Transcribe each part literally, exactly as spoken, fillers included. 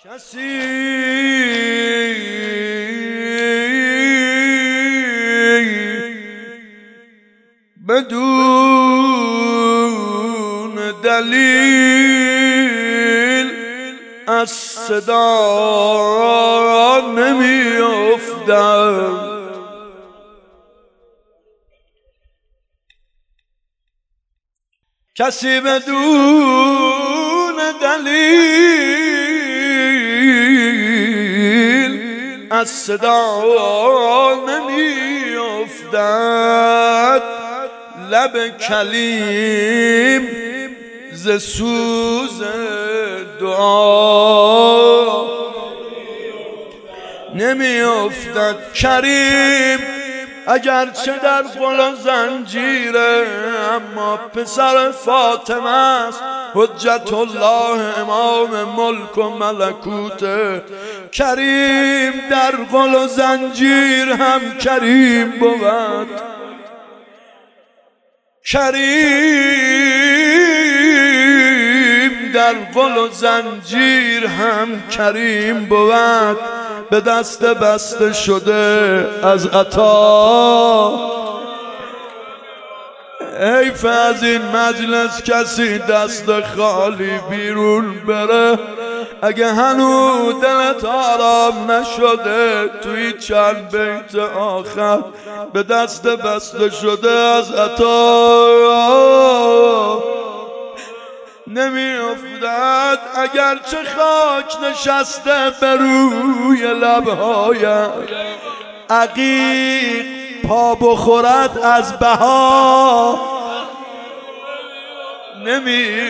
کسی بدون دلیل از صدا نمی افتد. کسی بدون دلیل از صدا نمی افتد. لب کلیم ز سوز دعا نمی افتد. کریم اگرچه در قل و زنجیره، اما پسر فاطمه است، حجت الله امام ملک و ملکوته. کریم در قل و زنجیر هم کریم بود. کریم در قل و زنجیر هم کریم بود. به دست بسته شده از عطا. حیف از این مجلس کسی دست خالی بیرون بره. اگه هنوز دلت آرام نشده توی چند بیت آخر به دست بسته شده از عطا نمی افتد. اگرچه خاک نشسته بر روی لبهایم، عقیق پا بخورد از بها نمی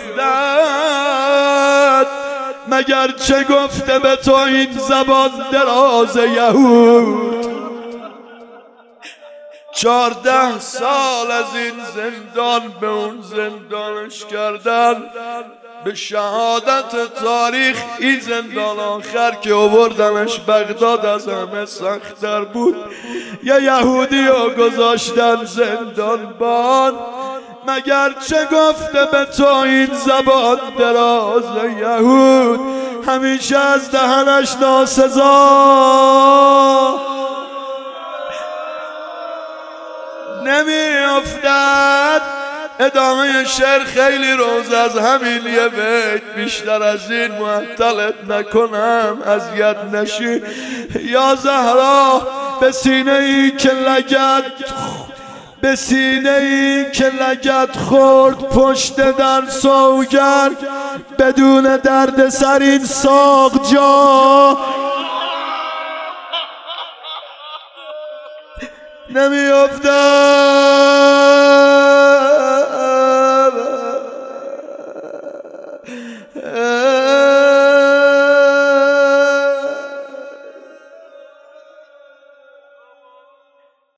افتد. مگر چه گفته به تو این زبان دراز یهود؟ چارده سال از این زندان به اون زندانش کردن. به شهادت تاریخ این زندان آخر که آوردنش بغداد از همه سخت‌تر بود. یه یهودی رو گذاشتن زندانبان. مگر چه گفته به تو این زبان دراز یهود؟ همیشه از دهنش ناسزا نمی افتد. ادامه شعر خیلی روز از همین یه بیت، بیشتر از این معطلت نکنم اذیت نشی. یا زهرا به سینه ای که لگد به سینه ای که لگد خورد پشت در سوگند، بدون درد سر این ساق جا نمی افتد.